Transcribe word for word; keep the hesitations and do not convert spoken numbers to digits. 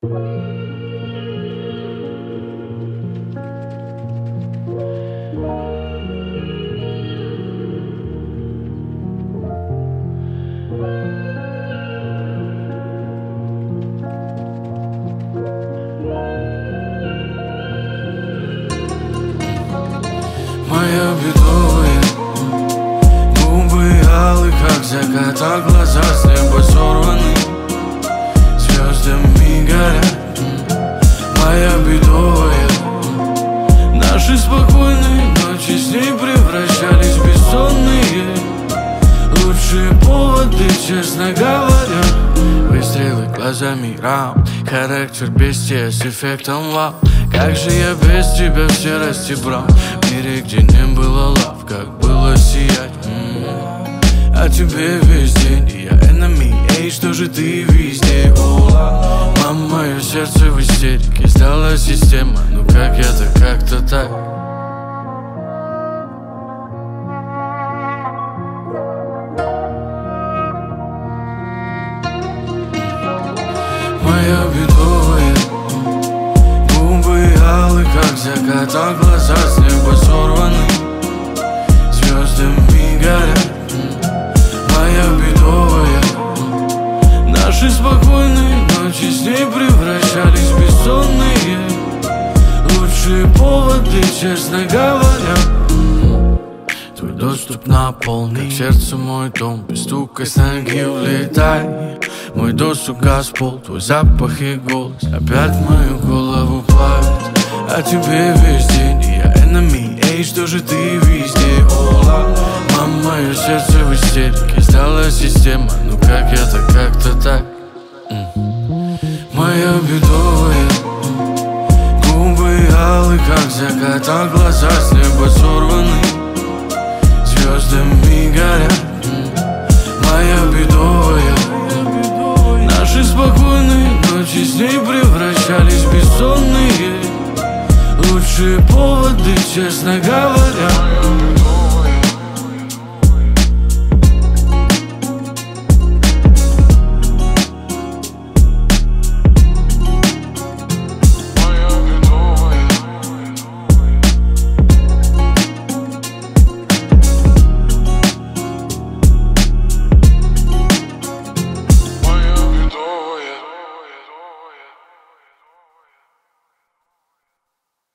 Моя бедовая, губы алые, как закат, а глаза с неба сорваны, звездами горят. Моя бедовая, наши спокойные ночи с ней превращались в бессонные. Лучшие поводы, честно говоря. Выстрелы глазами раунд, характер бестия с эффектом вау. Как же я без тебя в серости брал, в мире, где не было лав, как было сиять. м-м. А тебе весь день, и я enemy, эй, что же ты везде, о, мама, мое сердце в истерике, сдала система, ну как я-то, как-то так. Моя бедовая, губы алые, как закат, а глаза с неба сорваны, звездами горят. Моя бедовая, наши спокойные ночи с ней превращались в бессонные. Лучшие поводы, честно говоря. Твой доступ наполнен, как сердце мой дом, без стука с ноги улетай. Мой досуг газпол, твой запах и голос опять в мою голову плавит. А тебе весь день, и я enemy, эй, что же ты везде, ола. Мама, мое сердце в истерике, сдала система, ну как я-то, как-то так. м-м. Моя бедовая, губы алые, как закат, а глаза с неба сорваны, звездами горят. Моя бедовая, наши спокойные ночи с ней превращались в бессонные. Лучшие поводы, честно говоря.